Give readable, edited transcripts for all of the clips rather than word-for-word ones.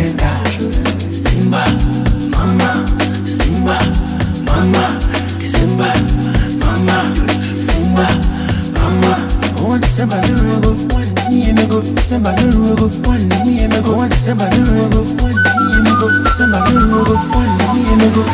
enter. Simba, mama, Simba, mama, December, mama, Simba, mama. One December, the rogo, 1 year ago, December, the rogo, 1 year ago, 1 December, the rogo, 1 year ago, December, the rogo, 1 year ago.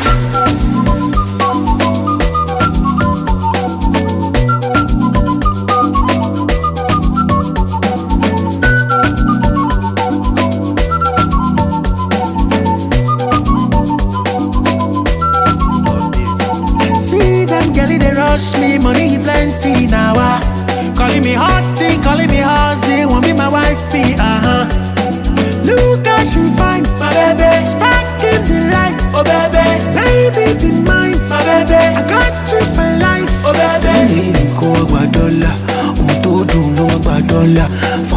Me money plenty now. Calling me hottie, calling me huzzy, want be my wifey, Look how she fine, my baby. Spark in the light, oh baby. Baby be mine, my baby. I got you for life, oh baby. Go $1, to do no $1.